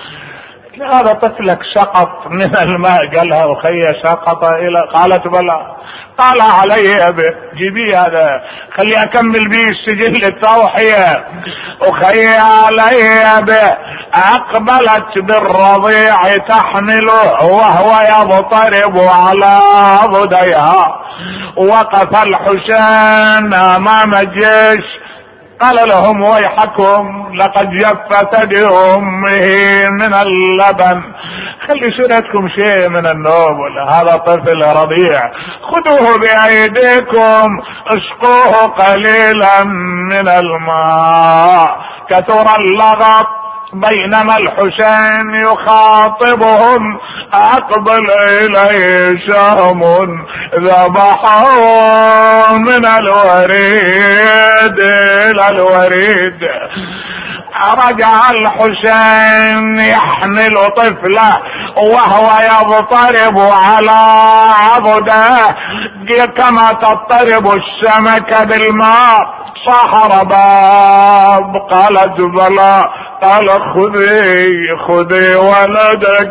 هذا طفلك سقط من الماء. قالها اخي سقط الى، قالت بلى. قال علي به، جيبي هذا خلي اكمل به السجل التوحية. اخي علي به. اقبلت بالرضيع تحمله وهو يضطرب على ضديها. وقف الحسين امام الجيش، قال لهم ويحكم لقد جف ثدي امه من اللبن. خلي سنتكم شيء من النوم، هذا طفل رضيع، خذوه بايديكم اسقوه قليلا من الماء. كثر اللغط بينما الحسين يخاطبهم، اقبل اليه شهم ذبحه من الوريد الى الوريد. رجع الحسين يحمل طفله وهو يضطرب على عضده كما تضطرب السمكة بالماء. صاح رباب. قالت بلى. قال خذي خذي ولدك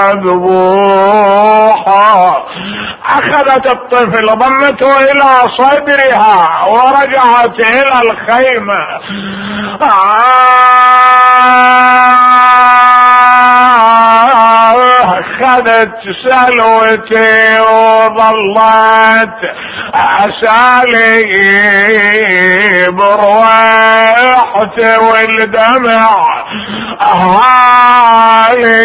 مذبوحا. اخذت الطفل ضمته الى صدرها ورجعت الى الخيمة. اخذت سلوتي وظلت اسالي بروحتي والدمع اهالي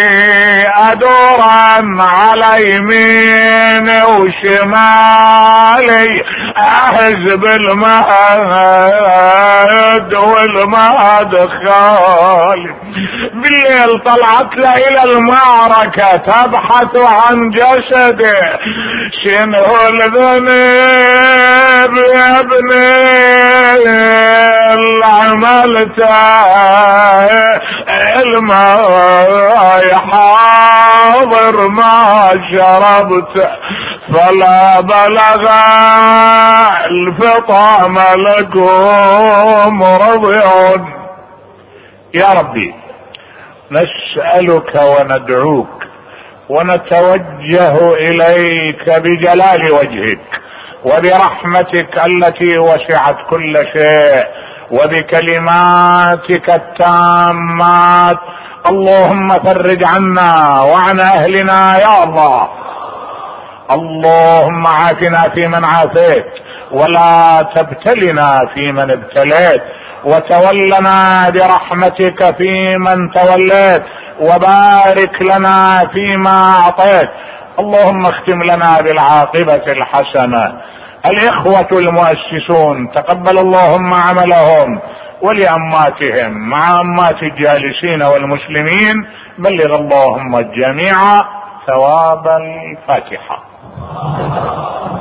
ادورا على يميني وشمالي اهز بالمهد والمهد خالي. بالليل طلعت له الى المعركة تبحث عن جسده. شنو الذنب يا ابني اللي عملته؟ الماء حاضر ما شربت فلا بلغ الفطام لكم رضعون. يا ربي نسألك وندعوك ونتوجه إليك بجلال وجهك وبرحمتك التي وسعت كل شيء وبكلماتك التامات. اللهم فرج عنا وعن أهلنا يا الله. اللهم عافنا فيمن عافيت ولا تبتلنا فيمن ابتليت وتولنا برحمتك فيمن توليت وبارك لنا فيما أعطيت. اللهم اختم لنا بالعاقبة الحسنة. الإخوة المؤسسون تقبل اللهم عملهم ولأماتهم مع أمات الجالسين والمسلمين. بلغ اللهم الجميع ثواب الفاتحة.